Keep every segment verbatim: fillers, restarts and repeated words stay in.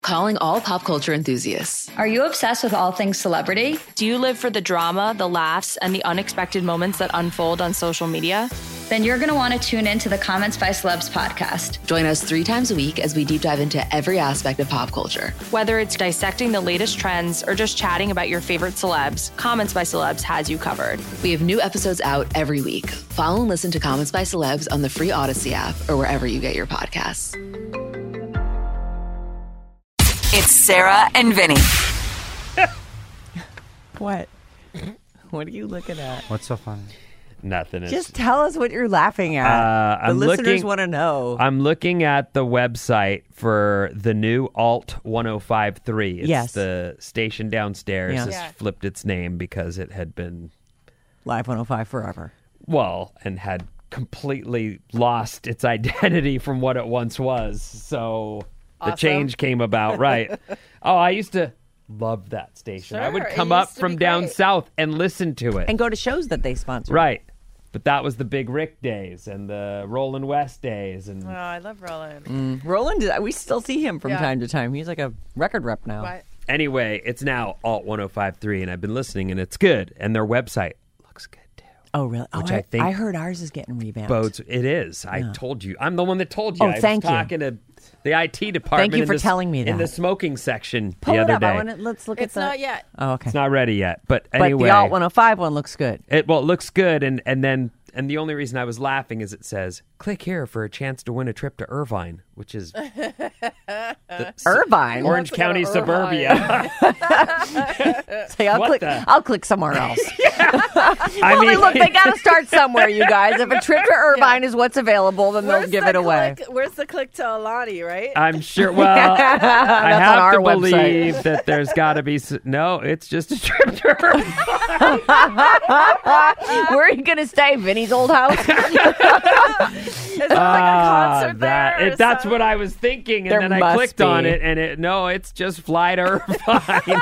Calling all pop culture enthusiasts. Are you obsessed with all things celebrity? Do you live for the drama, the laughs, and the unexpected moments that unfold on social media? Then you're going to want to tune in to the Comments by Celebs podcast. Join us three times a week as we deep dive into every aspect of pop culture. Whether it's dissecting the latest trends or just chatting about your favorite celebs, Comments by Celebs has you covered. We have new episodes out every week. Follow and listen to Comments by Celebs on the free Odyssey app or wherever you get your podcasts. It's Sarah and Vinny. What? What are you looking at? What's so funny? Nothing. Just tell us what you're laughing at. Uh, the I'm listeners looking- want to know. I'm looking at the website for the new Alt one oh five point three. It's Yes. the station downstairs Yeah. has Yeah. flipped its name because it had been, Live one oh five forever. well, and had completely lost its identity from what it once was. So the Awesome. change came about, right? Oh, I used to love that station. I would Sure, it come up used to from be down great. south and listen to it. And go to shows that they sponsor. Right. But that was the Big Rick days and the Roland West days. And Oh, I love Roland. Mm. Roland, we still see him from Yeah. time to time. He's like a record rep now. Right. anyway, it's now Alt one oh five point three, and I've been listening, and it's good. And their website looks good, too. Oh, really? Which oh, I think I heard ours is getting revamped. Bodes, it is. I Yeah. told you. I'm the one that told you. Oh, I thank was you. talking to the I T department. Thank you in for the, telling me In that. the smoking section Pull the it other up. day. I wanna, let's look It's at that. not yet. Oh, okay. It's not ready yet. But But anyway. the Alt one oh five one looks good. It, well, it looks good, and, and then and the only reason I was laughing is it says, click here for a chance to win a trip to Irvine, which is the, Irvine? Orange Let's go County to suburbia. Say, I'll What click. the- I'll click somewhere else. I well, mean, look, they got to start somewhere, you guys. If a trip to Irvine is what's available, then they'll Where's give the it away. Click, where's the click to Alani, right? I'm sure. Well, I That's on have our to website. believe that there's got to be. s- No, it's just a trip to Irvine. Where are you going to stay? Vinny's old house? Is there like a Ah, concert that, there? or it, that's what something? I was thinking, and There then I must clicked on be. it, and it no, it's just fly to Irvine.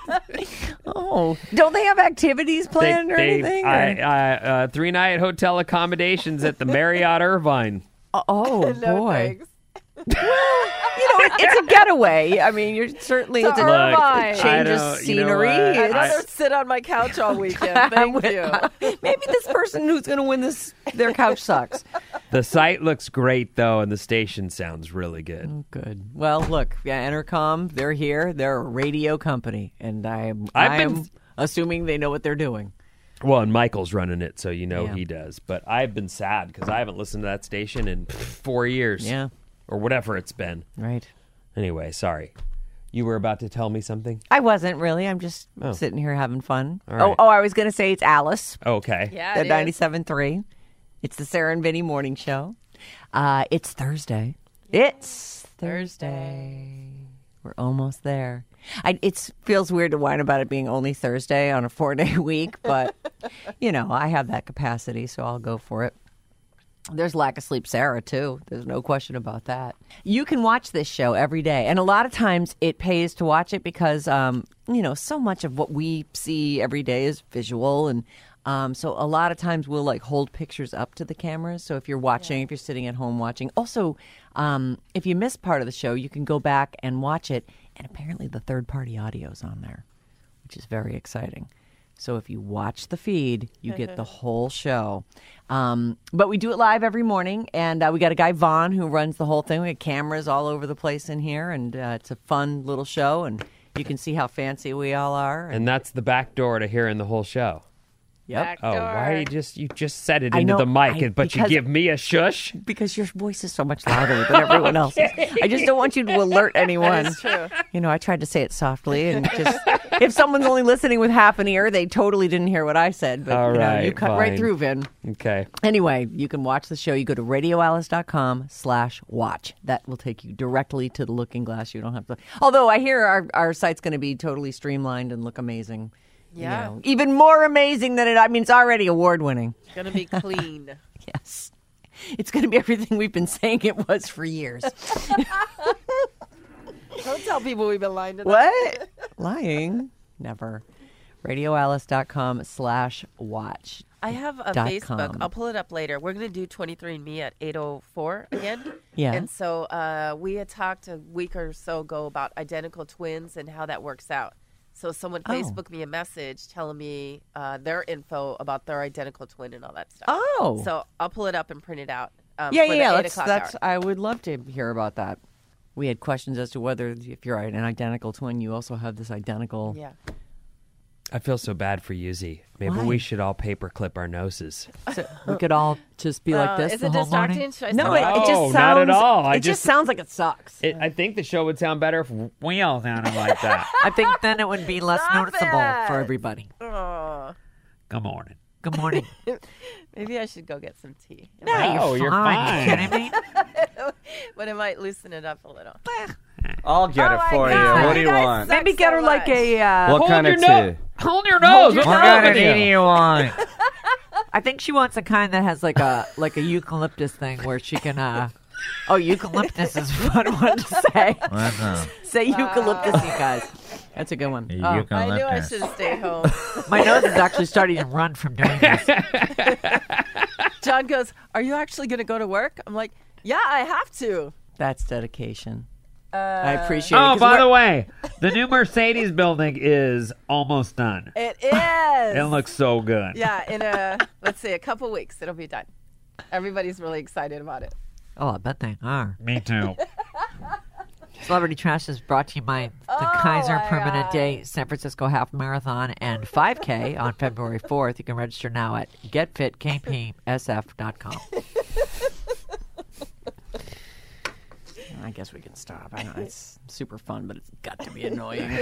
Oh, don't they have activities planned or anything? I, or- I, uh, three night hotel accommodations at the Marriott Irvine. oh, No, boy. thanks. You know, it, it's a getaway. I mean, you're certainly To it's a Irvine. I change of don't- you know scenery. what? I'd It's- rather sit on my couch all weekend. I'm Thank with- you. Maybe this person who's going to win this, their couch sucks. The site looks great though, and the station sounds really good. Oh, good. Well, look, yeah, Entercom, they're here. They're a radio company, and I'm, I've been- I'm assuming they know what they're doing. Well, and Michael's running it, so you know Yeah. he does. But I've been sad because I haven't listened to that station in four years. Yeah. Or whatever it's been. Right. Anyway, sorry. You were about to tell me something? I wasn't really. I'm just Oh. sitting here having fun. All right. Oh, oh, I was going to say it's Alice Okay. Yeah, at it is. ninety-seven point three. It's the Sarah and Vinny Morning Show. Uh, it's Thursday. It's Thursday. We're almost there. I, it feels weird to whine about it being only Thursday on a four-day week, but, you know, I have that capacity, so I'll go for it. There's lack of sleep Sarah, too. There's no question about that. You can watch this show every day. And a lot of times it pays to watch it because, um, you know, so much of what we see every day is visual. And um, so a lot of times we'll, like, hold pictures up to the cameras. So if you're watching, if you're sitting at home watching. Also, um, if you miss part of the show, you can go back and watch it. And apparently the third-party audio's on there, which is very exciting. So if you watch the feed, you get the whole show. Um, but we do it live every morning, and uh, we got a guy, Vaughn, who runs the whole thing. We have cameras all over the place in here, and uh, it's a fun little show, and you can see how fancy we all are. And that's the back door to hearing the whole show. Yep. Back Oh, door. why you just you just said it I into know, the mic, I- but you because- give me a shush? Because your voice is so much louder than everyone else's. I just don't want you to alert anyone. That's true. You know, I tried to say it softly, and just if someone's only listening with half an ear, they totally didn't hear what I said. But All you know, right, you cut right fine. through, Vin. Okay. Anyway, you can watch the show. You go to radio alice dot com slash watch. That will take you directly to the Looking Glass. You don't have to. Although I hear our, our site's going to be totally streamlined and look amazing. Yeah. You know, even more amazing than it. I mean, it's already award winning. It's going to be clean. Yes. It's going to be everything we've been saying it was for years. Don't tell people we've been lying to them. What? Lying? Never. radioalice.com slash watch. I have a Dot Facebook. com. I'll pull it up later. We're going to do twenty-three and me at eight oh four again. Yeah. And so uh, we had talked a week or so ago about identical twins and how that works out. So someone Oh. Facebooked me a message telling me uh, their info about their identical twin and all that stuff. Oh. So I'll pull it up and print it out. Um, Yeah, for yeah, yeah. the eight That's, o'clock that's, hour. I would love to hear about that. We had questions as to whether if you're an identical twin, you also have this identical. Yeah. I feel so bad for Yuzi. Maybe Why? we should all paperclip our noses. So we could all just be like Uh, this is the it whole distracting? morning. Should I No, stop? it, it just No, sounds. not at all. I it just, just- sounds like it sucks. It, I think the show would sound better if we all sounded like that. I think then it would be less Stop noticeable it. for everybody. Aw. Good morning. Good morning. Maybe I should go get some tea. No, Oh, you're fine. You kidding me? But it might loosen it up a little. I'll get Oh it my for God, you. What do you you guys want? suck. Maybe get so her like much. a. Uh, What Hold kind your of no- tea? Hold your nose. What's What wrong kind of with tea do you? you want? I think she wants a kind that has like a like a eucalyptus thing where she can. uh Oh, eucalyptus is a fun one to say. What's up? Say eucalyptus, you guys. That's a good one. Oh, I knew I should have stayed home. my nose is actually starting to run from doing this. John goes, "Are you actually going to go to work?" I'm like, "Yeah, I have to." That's dedication. Uh, I appreciate it. Oh, 'cause by we're- the way, the new Mercedes building is almost done. It is. It looks so good. Yeah, in a let's see, a couple weeks it'll be done. Everybody's really excited about it. Oh, I bet they are. Me too. Celebrity Trash is brought to you by the Oh, Kaiser my Permanent God. Day San Francisco Half Marathon and five K on February fourth. You can register now at get fit k p s f dot com. I guess we can stop. I know it's super fun, but it's got to be annoying.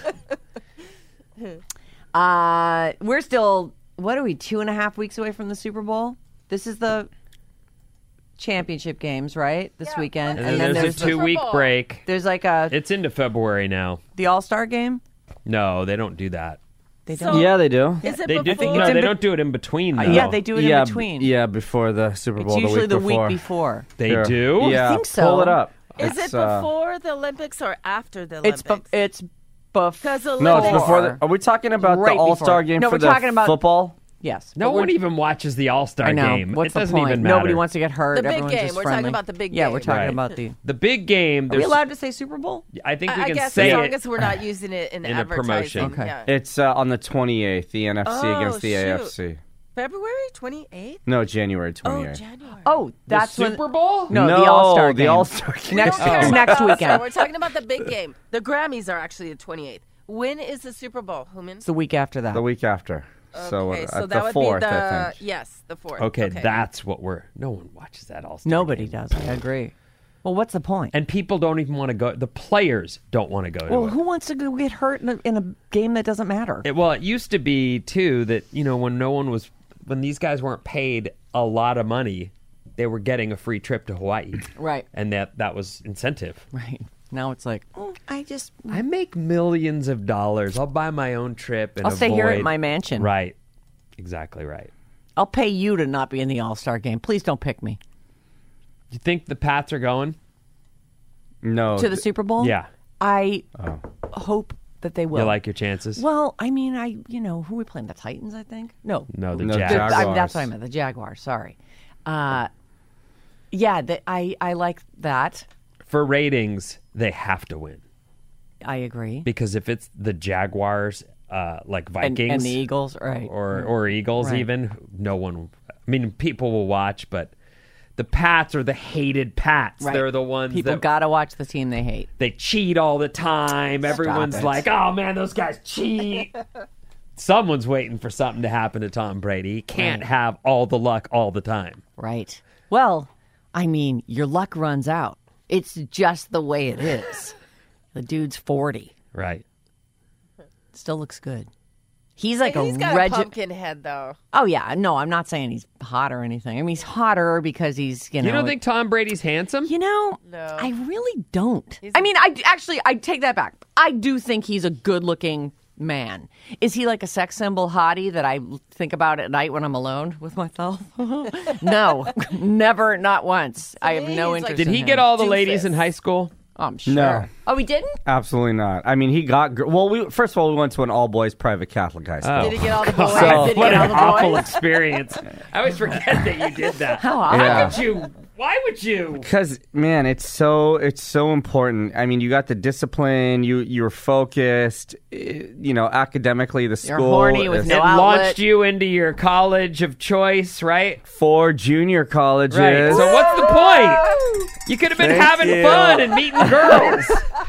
uh, we're still, what are we, two and a half weeks away from the Super Bowl? This is the championship games, right? This Yeah, weekend. let's And do then there's, the a Super two-week Bowl. break. There's like a It's into February now. the All-Star game. No, they don't do that. They So- don't. Yeah, they do. Is it They do. before? No, in they be- don't do it in between. Though. Uh, yeah, they do it yeah, in b- between. Yeah, before the Super It's Bowl. usually the the week week before. before. They Sure. do. Yeah, think so. pull it up. Is It's, it uh, before the Olympics or after the It's Olympics? bu- it's before. Because No, it's before. The, are we talking about Right the All Star before. game No, for we're the talking about- football? Yes. No but we're- one even watches the All-Star I know. game. What's it the doesn't point? even matter. Nobody wants to get hurt. The big Everyone's game. just We're talking friendly. about the big Yeah, game. we're talking Right. about the. The big game. Are we There's, allowed to say Super Bowl? I think we I can guess say as long it. as we're not using it in, in a advertising. promotion. Okay. Yeah. It's uh, on the twenty-eighth, the N F C Oh, against the shoot. A F C. February twenty-eighth? No, January Oh, twenty-eighth. January. Oh, that's the when. Super Bowl? No, no the All Star game. The All Star game. Next We don't care next about the weekend. All-Star. We're talking about the big game. The Grammys are actually the twenty-eighth. When is the Super Bowl, Human? It's the week after that. The week after. So, okay, uh, so at that the would fourth, be the I think. yes, the fourth. Okay, that's what we're. No one watches that All-Star Nobody game. does. I agree. Well, what's the point? And people don't even want to go. The players don't want to go well, to it. who wants to go get hurt in a, in a game that doesn't matter? It- Well, it used to be too that you know when no one was when these guys weren't paid a lot of money, they were getting a free trip to Hawaii, right. and that that was incentive. Right. Now it's like, oh, I just. I make millions of dollars. I'll buy my own trip and I'll stay here at avoid- my mansion. Right, exactly right. I'll pay you to not be in the All Star game. Please don't pick me. You think the Pats are going? No. To the Super Bowl? Yeah. I Oh. hope that they will. You like your chances? Well, I mean, I you know who are we playing? The Titans, I think. No, no, the No, The- Jags. I- Jaguars. that's what I meant. The Jaguars. Sorry. Uh, yeah, the, I I like that. For ratings, they have to win I agree. because if it's the Jaguars, uh, like And, Vikings and the Eagles, right? or or Eagles, Right. even no one. I mean, people will watch, but the Pats are the hated Pats. Right. They're the ones People that gotta watch the team they hate. they cheat all the time. Everyone's it. like, "Oh man, those guys cheat." Someone's waiting for something to happen to Tom Brady. He can't Right. have all the luck all the time. Right. Well, I mean, your luck runs out. It's just the way it is. The dude's forty. Right. Still looks good. He's like He's a got regi- a pumpkin head, though. Oh yeah, no, I'm not saying he's hot or anything. I mean, he's hotter because he's you know. You don't think Tom Brady's handsome? You know, No. I really don't. He's I a- mean, I actually I take that back. I do think he's a good-looking man. Is he like a sex symbol hottie that I think about at night when I'm alone with myself? No, never, not once. I have me, no he's like- interest. Did in he him. get all the Doofus. ladies in high school? Oh, I'm sure. No. Oh, he didn't? Absolutely not. I mean, he got gr- well. We first of all, we went to an all boys private Catholic high school. Oh. Did he get all the boys? So- Did he What get all an the awful boys? experience. I always forget that you did that. How awful. Yeah. Would you? Why would you? Because man, it's so it's so important. I mean, you got the discipline. You you're focused. eh, You know, academically, the You're school. horny with is no It outlet. launched you into your college of choice, right? four junior colleges. Right. So what's the point? You could have been Thank having you. fun and meeting girls.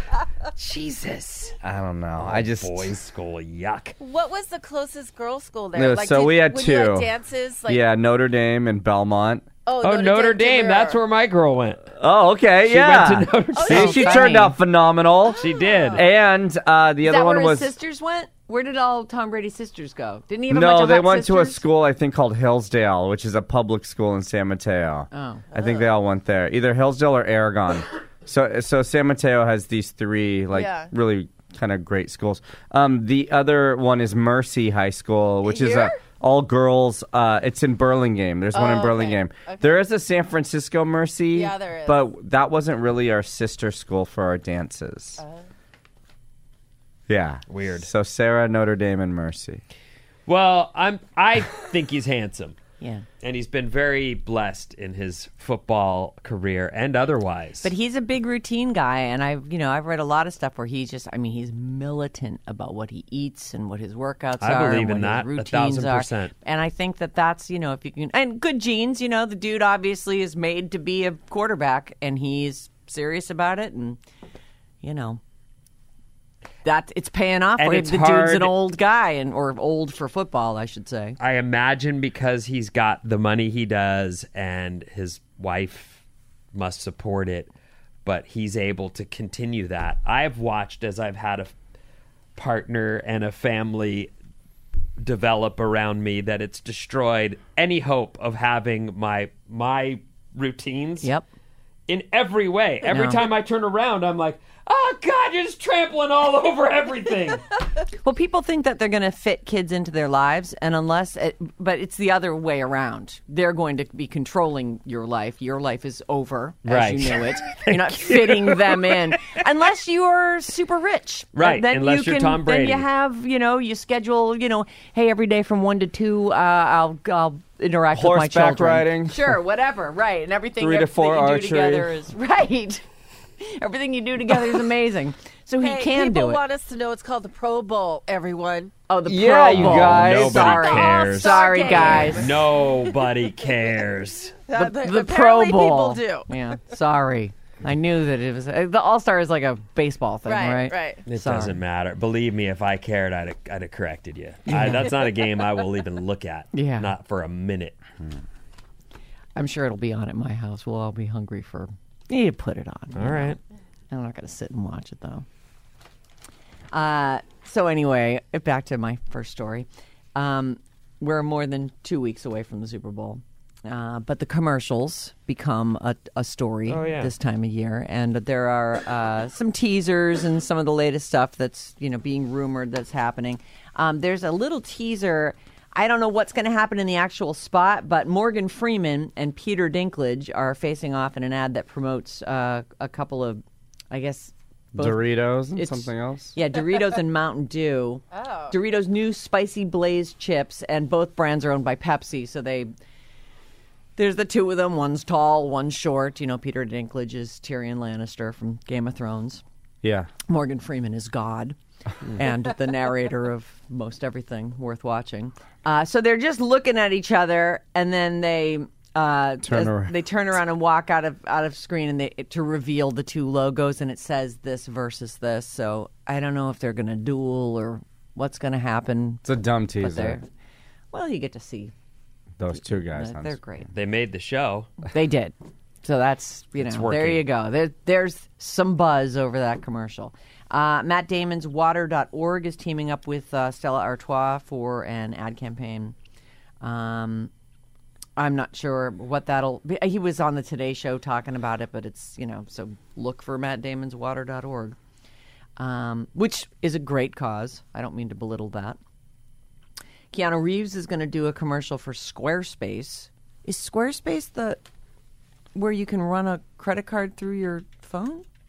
Jesus. I don't know. I just Boys' school, yuck. What was the closest girls' school there? No, like, so did- we had when you two. dances. Like, yeah, Notre Dame and Belmont. Oh, Oh, Notre Dame. Dame. That's where my girl went. Oh, okay, She yeah. went to Notre Dame. See, Oh, she funny. turned out phenomenal. She did. And uh, the Is other that one where was his sisters went? Where did all Tom Brady's sisters go? Didn't he have a bunch no. of They hot went to a sisters? school I think called Hillsdale, which is a public school in San Mateo. Oh. I think they all went there, either Hillsdale or Aragon. so so San Mateo has these three like Yeah. really kind of great schools. Um, the other one is Mercy High School, which is a Here? all girls. Uh, it's in Burlingame. There's one Oh, in okay. Burlingame. Okay. There is a San Francisco Mercy. Yeah, there is. But that wasn't really our sister school for our dances. Uh. Yeah. Weird. So Sarah, Notre Dame, and Mercy. Well, I'm. I think he's handsome, Yeah. and he's been very blessed in his football career and otherwise. But he's a big routine guy, and I've you know I've read a lot of stuff where he's just I mean he's militant about what he eats and what his workouts I are. believe and in what that, his a routines thousand are. percent. And I think that that's you know if you can and good genes. You know the dude obviously is made to be a quarterback, and he's serious about it, and you know. That it's paying off. And for him. it's the dude's hard- an old guy, and or old for football, I should say. I imagine because he's got the money he does, and his wife must support it, but he's able to continue that. I've watched as I've had a f- partner and a family develop around me that it's destroyed any hope of having my my routines. Yep. In every way. Every No. time I turn around, I'm like, oh, God, you're just trampling all over everything. Well, people think that they're going to fit kids into their lives, and unless, it, but it's the other way around. They're going to be controlling your life. Your life is over, as Right. you know it. You're not fitting them in, unless you're super rich. Right, Then unless you you're can, Tom Brady. Then you have, you know, you schedule, you know, hey, every day from one to two, uh, I'll, I'll interact with my Horseback children. riding. Sure, whatever, right, and everything Three to that, four that you archery. do together is right. Everything you do together is amazing. So he Hey, can people do it. want us to know it's called the Pro Bowl, everyone. Oh, the Yeah, Pro you Bowl. guys. Nobody Sorry. cares. Sorry, Game. guys. Nobody cares. Uh, The, the- the Pro apparently Bowl. people do. Yeah. Sorry. I knew that it was uh, the All Star is like a baseball thing, right? Right, right. It Sorry. doesn't matter. Believe me, if I cared, I'd have, I'd have corrected you. I, that's not a game I will even look at. Yeah. Not for a minute. I'm sure it'll be on at my house. We'll all be hungry for. You need to put it on. All right. I'm not going to sit and watch it though. Uh, so anyway, back to my first story. Um, we're more than two weeks away from the Super Bowl, uh, but the commercials become a, a story Oh, yeah. this time of year, and there are uh, some teasers and some of the latest stuff that's you know being rumored that's happening. Um, there's a little teaser. I don't know what's going to happen in the actual spot, but Morgan Freeman and Peter Dinklage are facing off in an ad that promotes uh, a couple of, I guess, both- Doritos and it's- something else. Yeah, Doritos and Mountain Dew. Oh. Doritos new spicy blazed chips, and both brands are owned by Pepsi. So they, there's the two of them. One's tall, one's short. You know, Peter Dinklage is Tyrion Lannister from Game of Thrones. Yeah. Morgan Freeman is God and the narrator of most everything worth watching. Uh, so they're just looking at each other, and then they uh, Turn as- around. they turn around and walk out of out of screen, and they to reveal the two logos, and it says this versus this. So I don't know if they're going to duel or what's going to happen. It's a dumb But teaser. they're well, you get to see. Those two guys. They're, on they're screen. great. They made the show. They did. So that's, you know, It's there working. you go. There, there's some buzz over that commercial. Uh, Matt Damon's water dot org is teaming up with uh, Stella Artois for an ad campaign. Um, I'm not sure what that'll be. He was on the Today Show talking about it, but it's, you know, so look for Matt Damon's water dot org, um, which is a great cause. I don't mean to belittle that. Keanu Reeves is going to do a commercial for Squarespace. Is Squarespace the where you can run a credit card through your phone?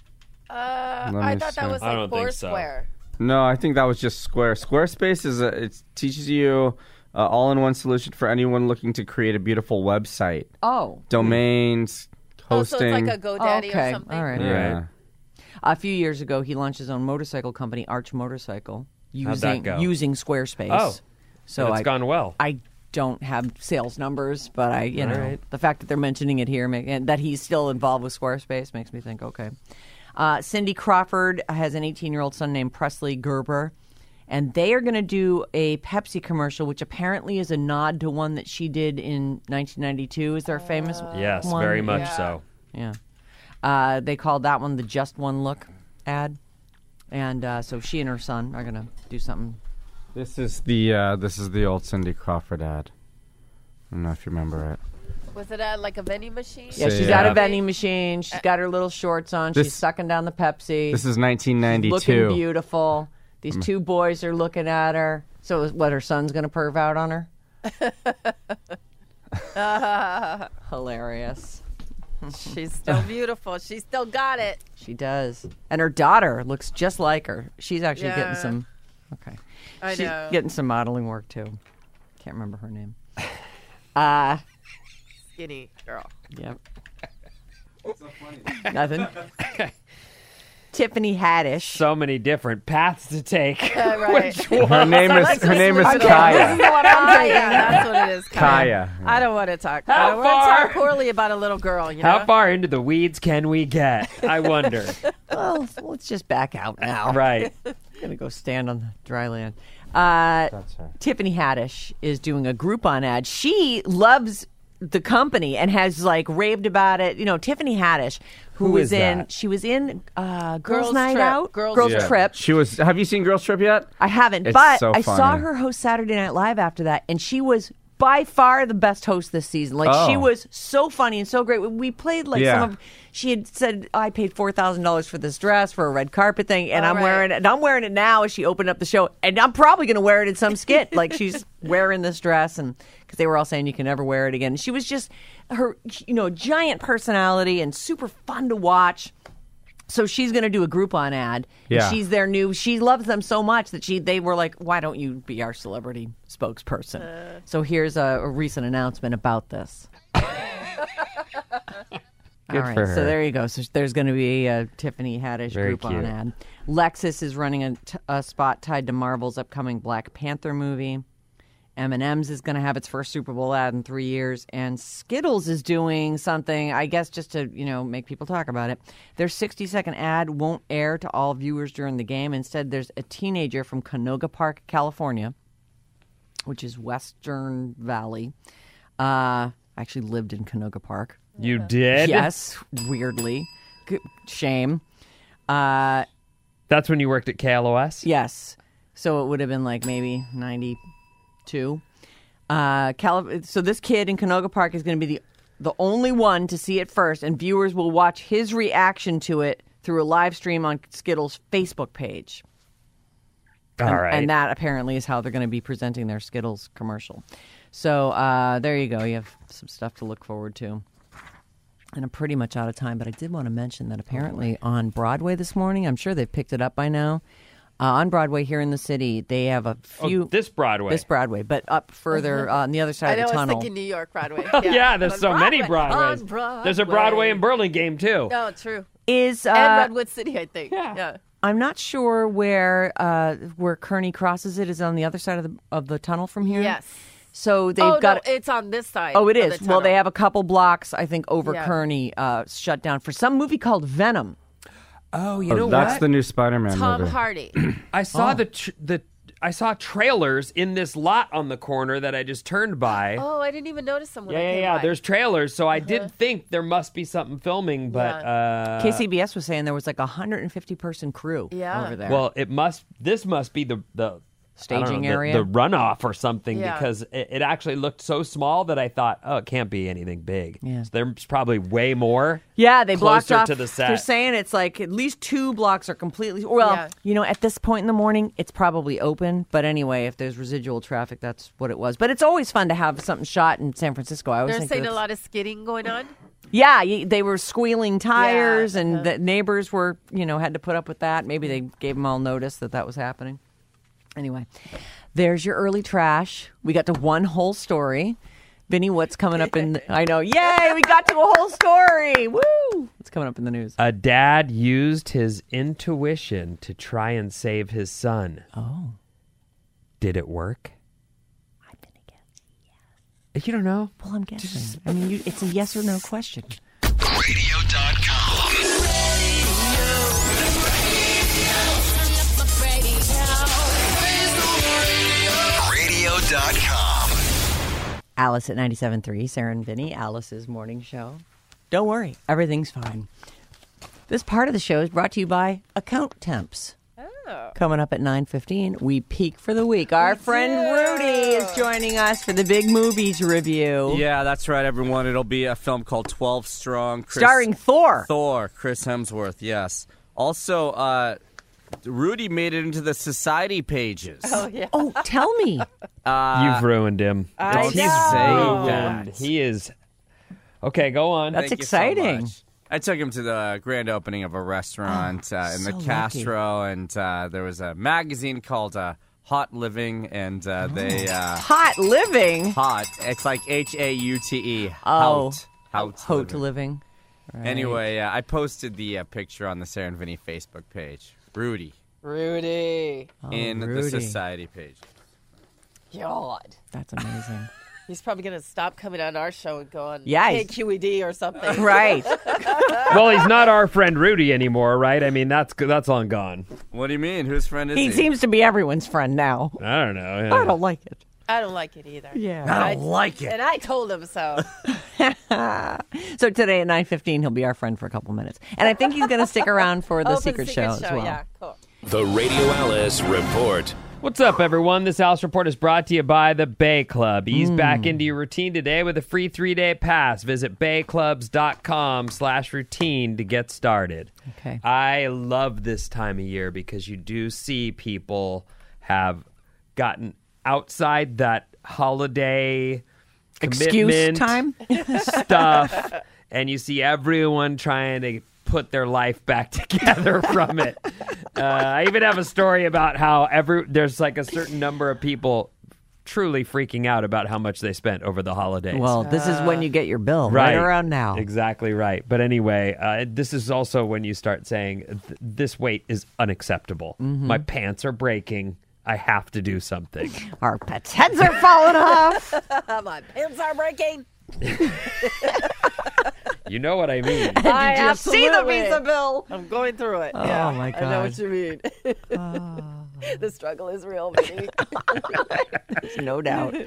Uh, Let I me thought see. that was I like don't think so. Foursquare. No, I think that was just Square. Squarespace is a, it teaches you uh, all-in-one solution for anyone looking to create a beautiful website, Oh. domains, Oh, so hosting. it's like a GoDaddy Okay, or something. all right. yeah. A few years ago, he launched his own motorcycle company, Arch Motorcycle, using go? using Squarespace. Oh, so and it's I, gone well. I don't have sales numbers, but I, you All know, right. the fact that they're mentioning it here make, and that he's still involved with Squarespace makes me think, okay. Uh, Cindy Crawford has an eighteen-year-old son named Presley Gerber, and they are going to do a Pepsi commercial, which apparently is a nod to one that she did in nineteen ninety-two. Is there a famous Yes, one? very much Yeah. so. Yeah. Uh, they called that one the Just One Look ad. And uh, so she and her son are going to do something. This is the uh, this is the old Cindy Crawford ad. I don't know if you remember it. Was it at like a vending machine? Yeah, So, she's yeah. got a vending machine. She's got her little shorts on. This- she's sucking down the Pepsi. This is nineteen ninety-two. looking beautiful. These two boys are looking at her. So is what, her son's going to perv out on her? Hilarious. She's still beautiful. She still got it. She does. And her daughter looks just like her. She's actually Yeah. getting some... Okay. I She's know. getting some modeling work, too. Can't remember her name. Uh, Skinny girl. yep. Nothing. Tiffany Haddish. So many different paths to take. right. Which one? Her name is her name is This is Kaya. what I'm thinking. That's what it is. Kaya. I don't want to talk. I How don't want to far? talk poorly about a little girl. You know. How far into the weeds can we get? I wonder. Well, let's just back out now. Right. I'm going to go stand on the dry land. Uh, That's her. Tiffany Haddish is doing a Groupon ad. She loves the company and has like raved about it. You know, Tiffany Haddish, who, Who was is in, that? she was in uh, Girls, Girls Night Trip. Out, Girls Yeah. Trip. She was. Have you seen Girls Trip yet? I haven't, It's but so I saw funny. her host Saturday Night Live after that, and she was by far the best host this season. Like she Oh. was so funny and so great. We played like Yeah. some of. She had said, "I paid four thousand dollars for this dress for a red carpet thing, and All I'm right. wearing it. And I'm wearing it now." As she opened up the show, and I'm probably going to wear it in some skit. Like she's wearing this dress, and because they were all saying you can never wear it again. She was just her, you know, giant personality and super fun to watch. So she's going to do a Groupon ad. Yeah. And she's their new. She loves them so much that she they were like, "Why don't you be our celebrity spokesperson?" Uh. So here's a, a recent announcement about this. Good All right, for her. so there you go. So there's going to be a Tiffany Haddish Very Groupon cute. ad. Lexus is running a, t- a spot tied to Marvel's upcoming Black Panther movie. M and M's is going to have its first Super Bowl ad in three years, and Skittles is doing something, I guess, just to you know make people talk about it. Their sixty second ad won't air to all viewers during the game. Instead, there's a teenager from Canoga Park, California, which is Western Valley. Uh, I actually lived in Canoga Park. You did? Yes, weirdly. G- Shame. Uh, That's when you worked at K L O S? yes. So it would have been like maybe ninety-two. Uh, Cali- so this kid in Canoga Park is going to be the the only one to see it first, and viewers will watch his reaction to it through a live stream on Skittles' Facebook page. All and, right. and that apparently is how they're going to be presenting their Skittles commercial. So uh, there you go. You have some stuff to look forward to. And I'm pretty much out of time, but I did want to mention that apparently on Broadway this morning, I'm sure they've picked it up by now. Uh, on Broadway here in the city, they have a Oh, few. this Broadway. This Broadway, but up further uh, on the other I side know. of I the was tunnel. thinking New York Broadway. yeah, there's On so many Broadway. Broadways. On Broadway. There's a Broadway in Burlingame, too. Oh, true. Is uh, And Redwood City, I think. Yeah. yeah. I'm not sure where uh, where Kearney crosses it. Is it on the other side of the of the tunnel from here? Yes. So they've oh, got. no, it's on this side. Oh, it of is. the Well, they tunnel. have a couple blocks, I think, over Yeah. Kearney uh, shut down for some movie called Venom. Oh, you Oh, know that's what? the new Spider-Man Tom movie. Hardy. I saw Oh. the tr- the I saw trailers in this lot on the corner that I just turned by. Oh, I didn't even notice them when yeah, I yeah, came yeah. by. There's trailers, so I did think there must be something filming, but uh, K C B S was saying there was like a one hundred fifty person crew Yeah. over there. well, it must. This must be the the I don't Staging know, the- area? the, runoff or something, Yeah. because it, it actually looked so small that I thought, oh, it can't be anything big. Yeah. So there's probably way more. yeah, they blocked closer off. to the set. They're saying it's like at least two blocks are completely. Well, Yeah. you know, at this point in the morning, it's probably open. But anyway, if there's residual traffic, that's what it was. But it's always fun to have something shot in San Francisco. I always They're think saying a that's- lot of skidding going on. Yeah, y- they were squealing tires, Yeah, and uh-huh. the neighbors were, you know, had to put up with that. Maybe they gave them all notice that that was happening. Anyway, there's your early trash. We got to one whole story. Vinny, what's coming up in the, I know, yay, we got to a whole story. Woo! What's coming up in the news? A dad used his intuition to try and save his son. Oh. Did it work? I'm going to guess. You don't know? Well, I'm guessing. I mean, you, it's a yes or no question. radio dot com. radio dot com. Alice at ninety-seven point three, Sarah and Vinny, Alice's morning show. Don't worry, everything's fine. This part of the show is brought to you by Account Temps. Oh. Coming up at nine fifteen, we peak for the week. Our friend Rudy is joining us for the big movies review. Yeah, that's right, everyone. It'll be a film called twelve Strong. Chris, Starring Thor. Thor, Chris Hemsworth, yes. Also, uh, Rudy made it into the society pages. Oh, yeah. Oh, tell me. Uh, You've ruined him. I He's know. ruined. He is. Okay, go on. That's Thank you so exciting. much. I took him to the grand opening of a restaurant uh, in so the lucky. Castro, and uh, there was a magazine called uh, Hot Living, and uh, they uh, Hot living. hot. It's like H A U T E. Oh. Hout. Hout. Hot living. living. Right. Anyway, uh, I posted the uh, picture on the Sarah and Vinny Facebook page. Rudy Rudy. Oh, in Rudy. the society page. God. That's amazing. He's probably going to stop coming on our show and go on Yeah, K he's- Q E D or something. Right. Well, he's not our friend Rudy anymore, right? I mean, that's that's long gone. What do you mean? Whose friend is he? He seems to be everyone's friend now. I don't know. I don't like it. I don't like it either. Yeah. I don't like it. And I told him so. So today at nine fifteen, he'll be our friend for a couple minutes. And I think he's going to stick around for the Oh, for secret, the secret show, as well. Yeah, cool. The Radio Alice Report. What's up, everyone? This Alice Report is brought to you by the Bay Club. Ease Hmm. back into your routine today with a free three-day pass. Visit bayclubs.com slash routine to get started. Okay. I love this time of year because you do see people have gotten outside that holiday Excuse commitment time? stuff, and you see everyone trying to put their life back together from it. Uh, I even have a story about how every there's like a certain number of people truly freaking out about how much they spent over the holidays. Well, this is when you get your bill, right, around now. Exactly right. But anyway, uh, this is also when you start saying, Th- this weight is unacceptable. Mm-hmm. My pants are breaking. I have to do something. Our pets' heads are falling off. My pants are breaking. You know what I mean. I Did you see the absolutely- Visa bill? I'm going through it. Oh, yeah, my I know what God. you mean. The struggle is real, Vinny. No doubt.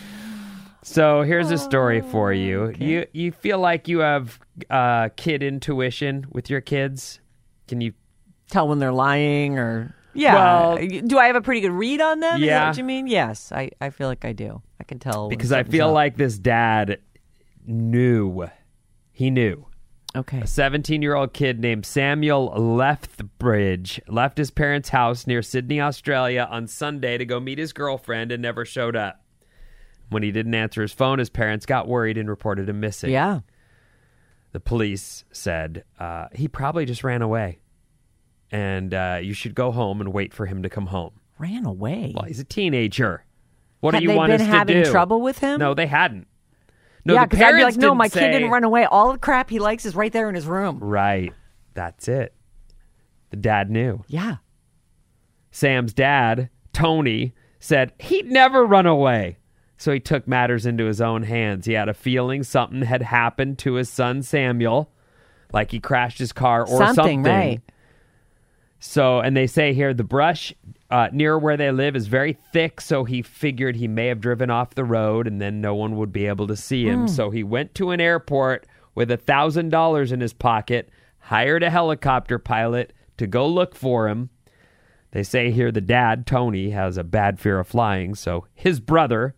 So here's a story for you. You you feel like you have uh, kid intuition with your kids? Can you? Tell when they're lying or... Yeah. Well- do I have a pretty good read on them? Is that Yeah. what you mean? Yes, I, I feel like I do. I can tell. when Because I something's feel up. like this dad knew. He knew. Okay. A seventeen-year-old kid named Samuel Lethbridge left his parents' house near Sydney, Australia on Sunday to go meet his girlfriend and never showed up. When he didn't answer his phone, his parents got worried and reported him missing. Yeah. The police said uh, he probably just ran away. And uh, you should go home and wait for him to come home. Ran away. Well, he's a teenager. What Had do you they want been us to having do? trouble with him? No, they hadn't. No, yeah, the because I'd be like, parents no, my didn't kid didn't say- run away. All the crap he likes is right there in his room. Right. That's it. The dad knew. Yeah. Sam's dad, Tony, said he'd never run away. So he took matters into his own hands. He had a feeling something had happened to his son Samuel, like he crashed his car or something. Something, right. So, and they say here the brush uh, near where they live is very thick, so he figured he may have driven off the road and then no one would be able to see him. So he went to an airport with a thousand dollars in his pocket, hired a helicopter pilot to go look for him. They say here the dad, Tony, has a bad fear of flying, so his brother,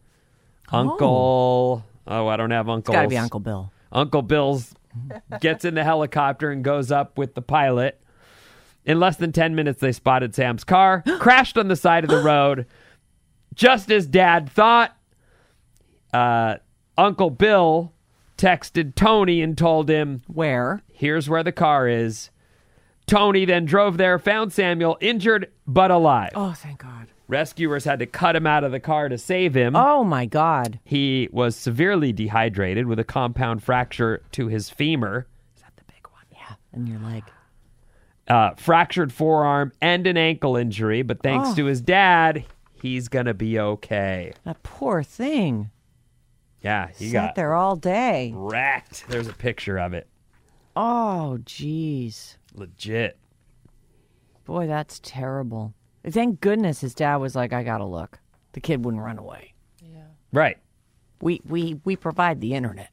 Uncle, oh, I don't have uncles. It's got to be Uncle Bill. Uncle Bill's gets in the helicopter and goes up with the pilot. In less than ten minutes, they spotted Sam's car, crashed on the side of the road. Just as Dad thought, uh, Uncle Bill texted Tony and told him, Where? here's where the car is. Tony then drove there, found Samuel injured but alive. Oh, thank God. Rescuers had to cut him out of the car to save him. Oh, my God. He was severely dehydrated with a compound fracture to his femur. Is that the big one? Yeah, and your leg. Uh, fractured forearm and an ankle injury, but thanks Oh. to his dad, he's going to be okay. That poor thing. Yeah, he Sat got there all day. wrecked. There's a picture of it. Oh, jeez. Legit. Boy, that's terrible. Thank goodness his dad was like, I gotta look. The kid wouldn't run away. Right. We we we provide the internet.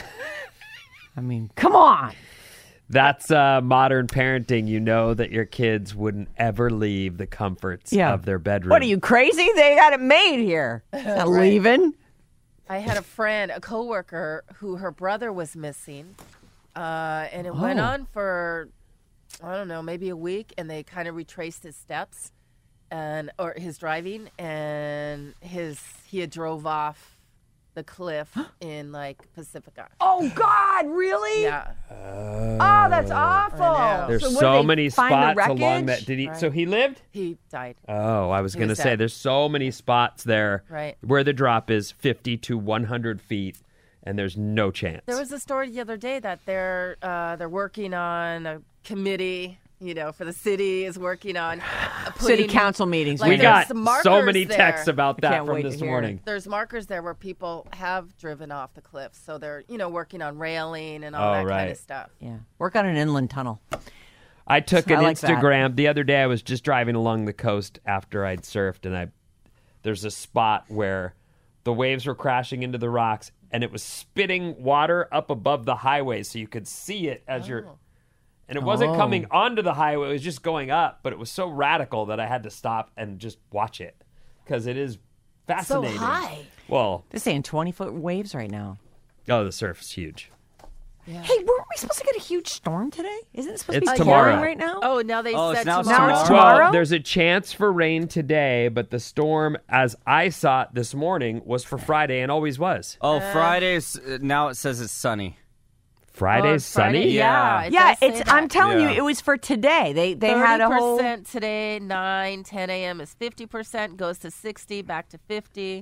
I mean, come on. That's uh, modern parenting. You know that your kids wouldn't ever leave the comforts Yeah. of their bedroom. What are you, crazy? They got it made here. Not leaving. I had a friend, a coworker, who her brother was missing, uh, and it went Oh. on for, I don't know, maybe a week, and they kind of retraced his steps, and or his driving, and his he had drove off the cliff in like Pacifica. Oh, God, really? Yeah, Oh, that's awful. know. There's So what, so did they many find the spots along wreckage? that. Did he? Right. So he lived? he died. Oh, I was He going to was say dead. there's so many spots there Right. where the drop is fifty to one hundred feet, and there's no chance. There was a story the other day that they're uh, they're working on a committee. You know, for the city is working on uh, City putting- council meetings. Like we there's got some so markers many there. texts about I that can't from wait to this hear it. morning. There's markers there where people have driven off the cliff, so they're you know working on railing and all Oh, that kind right. of stuff. Yeah. Work on an inland tunnel. I took I an like that. Instagram the other day. I was just driving along the coast after I'd surfed, and I there's a spot where the waves were crashing into the rocks, and it was spitting water up above the highway, so you could see it as you're. And it wasn't Oh. coming onto the highway; it was just going up. But it was so radical that I had to stop and just watch it because it is So fascinating. high. They're Well, saying twenty foot waves right now. oh, the surf's huge. Hey, weren't we supposed to get a huge storm today? Isn't it supposed It's to be tomorrow. pouring right now? Oh, now they Oh, it's said now tomorrow. Now it's tomorrow. tomorrow? Well, there's a chance for rain today, but the storm, as I saw it this morning, was for Friday and always was. Oh, Fridays. uh, Now it says it's sunny. Friday's Oh, Friday? sunny? Yeah. it yeah, does say it's. that. I'm telling Yeah. you, it was for today. They they had a whole. thirty percent today, nine, ten a.m. is fifty percent, goes to sixty, back to fifty.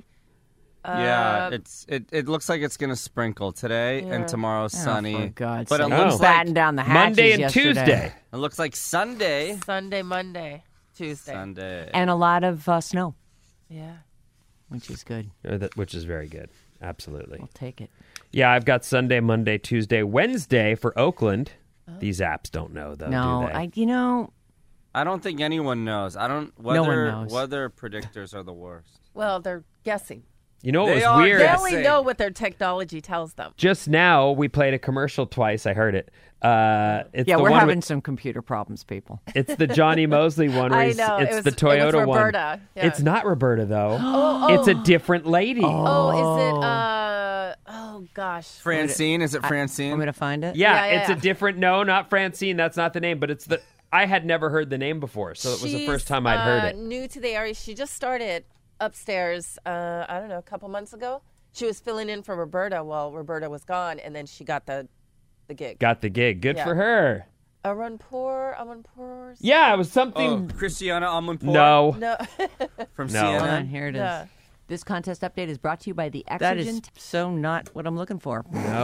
Yeah, Uh, it's it, it looks like it's gonna sprinkle today Yeah. and tomorrow's Oh, sunny. for God's but it sake. Oh. looks like Batten down the hatches Monday and yesterday. Tuesday. it looks like Sunday. Sunday, Monday, Tuesday. Sunday. And a lot of uh, snow, Yeah. which is good. Uh, that- Which is very good. Absolutely. We'll take it. Yeah, I've got Sunday, Monday, Tuesday, Wednesday for Oakland. These apps don't know, though, no, do they? I. You know, I don't think anyone knows. I don't. No one Weather knows. weather predictors are the worst. Well, they're guessing. You know what They was are weird? They Yes. only Guessing. know what their technology tells them. Just now, we played a commercial twice. I heard it. Uh, it's yeah, the we're one having with- some computer problems, people. It's the Johnny Mosley one. Where I he's- know, It's it was- the it was Toyota one. Roberta, yeah. It's not Roberta, though. Oh, It's a different lady. Oh, is it? Uh, oh gosh. Francine, is it Francine? Want me to find it? Yeah, Yeah, yeah, it's yeah. a different. No, not Francine. That's not the name. But it's the. I had never heard the name before, so it was the She's, first time I'd heard uh, it. New to the area. She just started upstairs. Uh, I don't know, a couple months ago. She was filling in for Roberta while Roberta was gone, and then she got the the gig. Got the gig. Good Yeah. for her. Arunpur, Arunpur. Yeah, it was oh, something. Christiana Amanpour no, No, from No. Hold C N on, N. here it is. Yeah. This contest update is brought to you by the That is Exigent. so not what I'm looking for. no.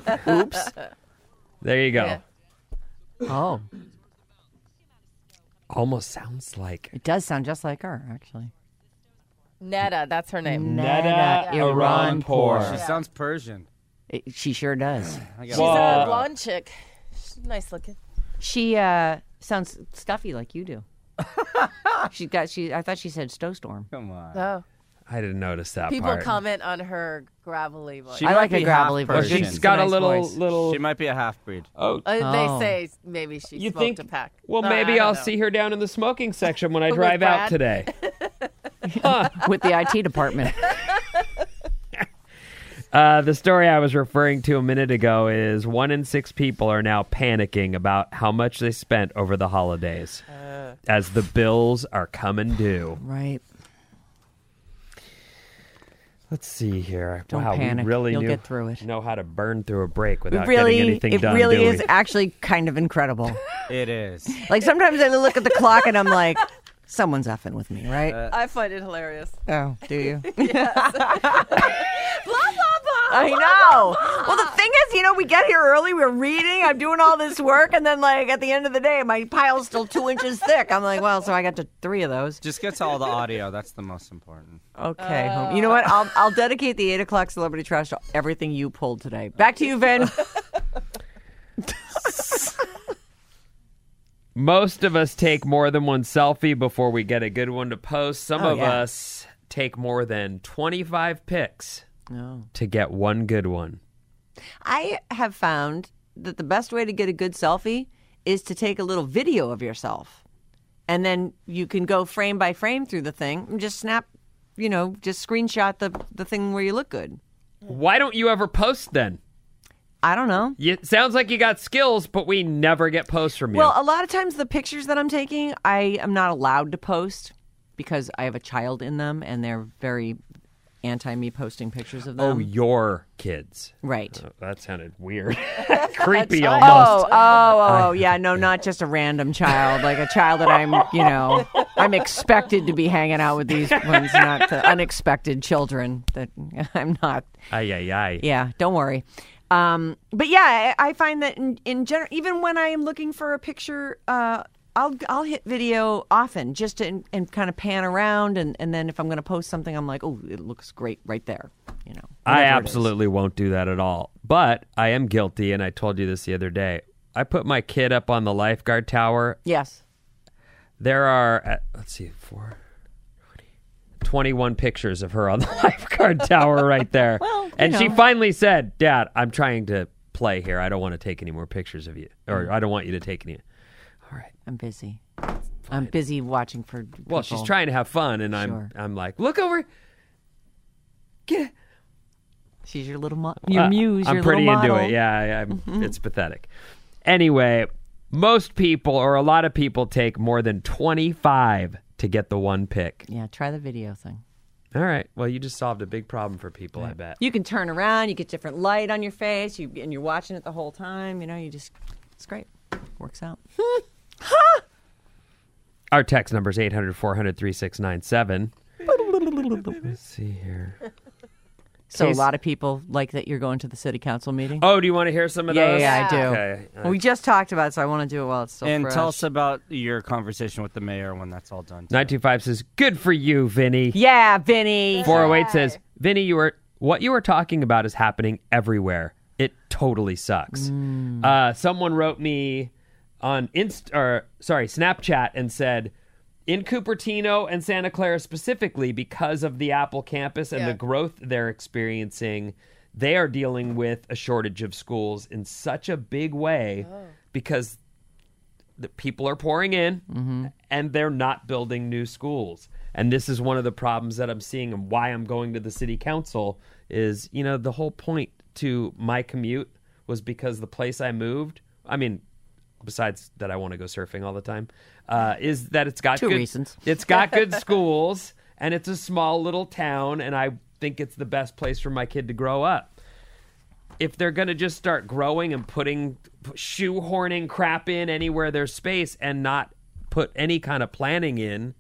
Oops. There you go. Yeah. Oh, Almost sounds like it does sound just like her, actually. Netta, that's her name. Netta Iranpour. She sounds Persian. It, she sure does. I She's gotta- a blonde chick. She's nice looking. She uh, sounds stuffy like you do. she got. She. I thought she said snowstorm. Come on. Oh, I didn't notice that people part. comment on her gravelly voice. She I might like a be gravelly half voice. Well, Persian. she's It's got a a nice little voice. little. She might be a half breed. Oh, Uh, Oh. They say maybe she you smoked think? a pack. Well, Uh, maybe I don't I'll know. see her down in the smoking section when I With drive out Brad? today. With the I T department. Uh, the story I was referring to a minute ago is one in six people are now panicking about how much they spent over the holidays Uh. as the bills are coming due. Right. Let's see here. Don't wow, panic. we really You'll knew, get through it. know how to burn through a break without It really, getting anything it done. really do is we? actually kind of incredible. It is. Like sometimes I look at the clock and I'm like, someone's effing with me, right? Uh, I find it hilarious. oh, do you? Yes. Blah, blah, blah. I know. Well, the thing is, you know, we get here early, we're reading, I'm doing all this work, and then, like, at the end of the day, my pile's still two inches thick. I'm like, well, so I got to three of those. Just get to all the audio. That's the most important. Okay. home- You know what? I'll, I'll dedicate the eight o'clock celebrity trash to everything you pulled today. Back to you, Vin. Most of us take more than one selfie before we get a good one to post. Some Oh, of yeah. us take more than twenty-five pics No. to get one good one. I have found that the best way to get a good selfie is to take a little video of yourself. And then you can go frame by frame through the thing and just snap, you know, just screenshot the, the thing where you look good. Why don't you ever post then? I don't know. You, it sounds like you got skills, but we never get posts from you. Well, a lot of times the pictures that I'm taking, I am not allowed to post because I have a child in them and they're very anti me posting pictures of oh, them. your kids. Right. Oh, that sounded weird. Creepy Oh, almost. oh, oh, yeah. No, not just a random child, like a child that I'm, you know, I'm expected to be hanging out with these ones, not the unexpected children that I'm not. Ay, ay, ay. Yeah, don't worry. Um, but yeah, I, I find that in, in general, even when I am looking for a picture, uh, I'll I'll hit video often just to and, and kind of pan around, and, and then if I'm going to post something, I'm like, oh, it looks great right there. You know, I whatever it is. absolutely won't do that at all. But I am guilty, and I told you this the other day. I put my kid up on the lifeguard tower. Yes. There are, uh, let's see, four, twenty-one pictures of her on the lifeguard tower right there. Well, you and she know. finally said, Dad, I'm trying to play here. I don't want to take any more pictures of you. Or I don't want you to take any. All right. I'm busy. I'm busy watching for. Well, she's people. trying to have fun, and Sure. I'm I'm like, look over. Get She's your little mo- your Uh, muse. I'm your pretty little into model. it. Yeah, I, I'm, it's pathetic. Anyway, most people or a lot of people take more than twenty-five to get the one pick. Yeah. Try the video thing. All right. Well, you just solved a big problem for people, I bet. You can turn around. You get different light on your face. You and you're watching it the whole time. You know, you just it's great. Works out. Our text number is eight hundred, four hundred, thirty-six ninety-seven. Let's see here. So Case- a lot of people like that you're going to the city council meeting. Oh, do you want to hear some of yeah, those? yeah, I do. Okay. Well, we just talked about it, so I want to do it while it's still And fresh. tell us about your conversation with the mayor when that's all done. too. nine two five says, good for you, Vinny. Yeah, Vinny. four oh eight says, Vinny, you were what you were talking about is happening everywhere. It totally sucks. Mm. Uh, someone wrote me on Inst or sorry, Snapchat and said, in Cupertino and Santa Clara specifically, because of the Apple campus and Yeah. the growth they're experiencing, they are dealing with a shortage of schools in such a big way because the people are pouring in and they're not building new schools. And this is one of the problems that I'm seeing and why I'm going to the city council is, you know, the whole point to my commute was because the place I moved, I mean, besides that I want to go surfing all the time, uh, is that it's got Two good, reasons. It's got good schools and it's a small little town and I think it's the best place for my kid to grow up. If they're going to just start growing and putting, shoehorning crap in anywhere there's space and not put any kind of planning in,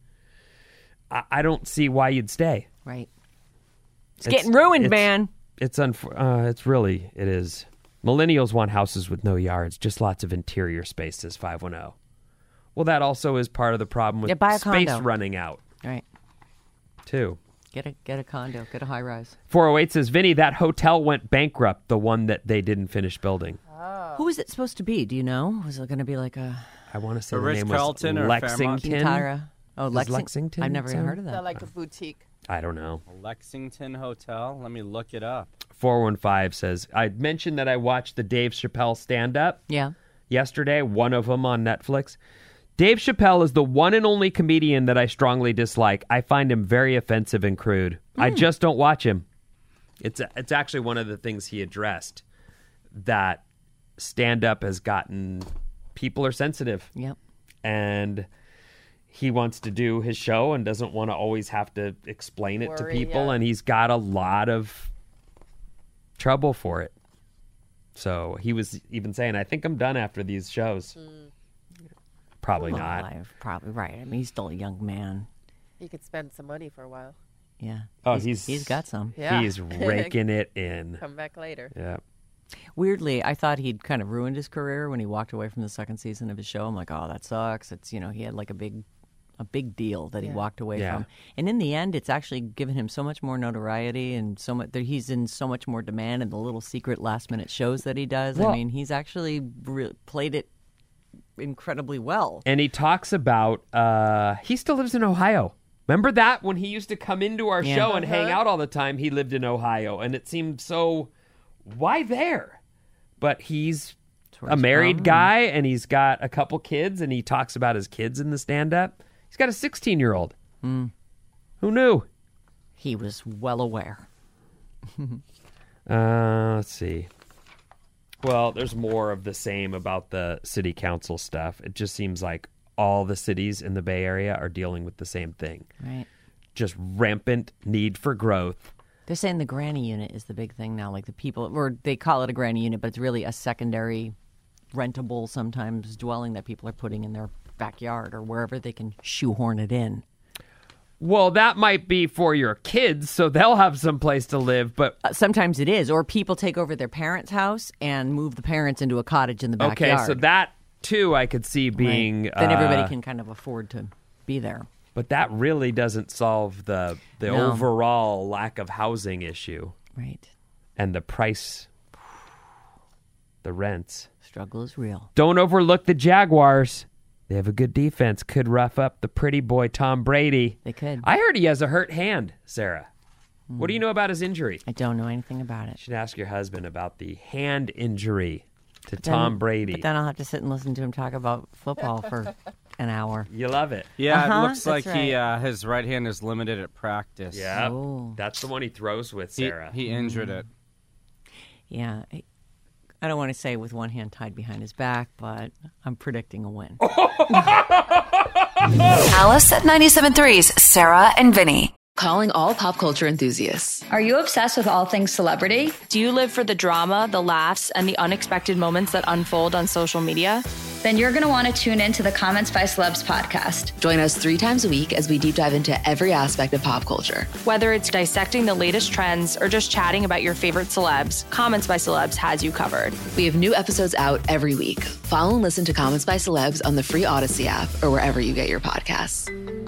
I, I don't see why you'd stay. Right. It's, getting ruined, it's- man. It's unf- uh, It's really, it is. Millennials want houses with no yards, just lots of interior space, says five one zero. Well, that also is part of the problem with Yeah, buy a space condo. running out, Right. too. Get a get a condo. Get a high rise. four oh eight says, Vinny, that hotel went bankrupt, the one that they didn't finish building. Who was it supposed to be? Do you know? Was it going to be like a I want to say The the name Ritz-Carlton was or Fairmont? Lexington. Quintara? Oh, Is Lexing- Lexington I've never even sound- heard of that. They're like a boutique. I don't know. Lexington Hotel. Let me look it up. four one five says, I mentioned that I watched the Dave Chappelle stand-up Yeah. yesterday, one of them on Netflix. Dave Chappelle is the one and only comedian that I strongly dislike. I find him very offensive and crude. I just don't watch him. It's it's actually one of the things he addressed, that stand-up has gotten, people are sensitive. Yep. And he wants to do his show and doesn't want to always have to explain it to Worry, people. yeah. And he's got a lot of trouble for it. So he was even saying, I think I'm done after these shows. Mm. Probably Well, not. life, probably right. I mean, he's still a young man. He could spend some money for a while. Yeah. Oh, he's, he's he's got some. Yeah. He's raking it in. Come back later. Yeah. Weirdly, I thought he'd kind of ruined his career when he walked away from the second season of his show. I'm like, oh, that sucks. It's, you know, he had like a big, a big deal that he Yeah. walked away Yeah. from. And in the end, it's actually given him so much more notoriety and so much. He's in so much more demand in the little secret last minute shows that he does. Well- I mean, he's actually re- played it incredibly well. And he talks about uh, he still lives in Ohio. Remember that when he used to come into our Yeah. show and hang Uh-huh. out all the time, he lived in Ohio, and it seemed so, why there? But he's where a he's married from. guy, and he's got a couple kids, and he talks about his kids in the stand-up. He's got a sixteen-year-old. Mm. Who knew? He was well aware. Uh, let's see. Well, there's more of the same about the city council stuff. It just seems like all the cities in the Bay Area are dealing with the same thing. Right. Just rampant need for growth. They're saying the granny unit is the big thing now. Like the people, or they call it a granny unit, but it's really a secondary, rentable sometimes dwelling that people are putting in their backyard or wherever they can shoehorn it in. Well, that might be for your kids, so they'll have some place to live, but Uh, sometimes it is, or people take over their parents' house and move the parents into a cottage in the backyard. okay, so that too I could see being Right. Then everybody uh, can kind of afford to be there. but that really doesn't solve the the No. overall lack of housing issue Right. and the price, the rents. Struggle is real. Don't overlook the Jaguars. They have a good defense. Could rough up the pretty boy Tom Brady. They could. I heard he has a hurt hand, Sarah. What do you know about his injury? I don't know anything about it. You should ask your husband about the hand injury to Then- Tom Brady. But then I'll have to sit and listen to him talk about football for an hour. You love it. Yeah, Uh-huh, it looks that's like he right. uh, his right hand is limited at practice. Yeah, Oh. that's the one he throws with, He, Sarah. he injured it. Yeah. I- I don't want to say with one hand tied behind his back, but I'm predicting a win. Alice at ninety-seven point three's Sarah and Vinny. Calling all pop culture enthusiasts. Are you obsessed with all things celebrity? Do you live for the drama, the laughs, and the unexpected moments that unfold on social media? Then you're going to want to tune in to the Comments by Celebs podcast. Join us three times a week as we deep dive into every aspect of pop culture. Whether it's dissecting the latest trends or just chatting about your favorite celebs, Comments by Celebs has you covered. We have new episodes out every week. Follow and listen to Comments by Celebs on the free Odyssey app or wherever you get your podcasts.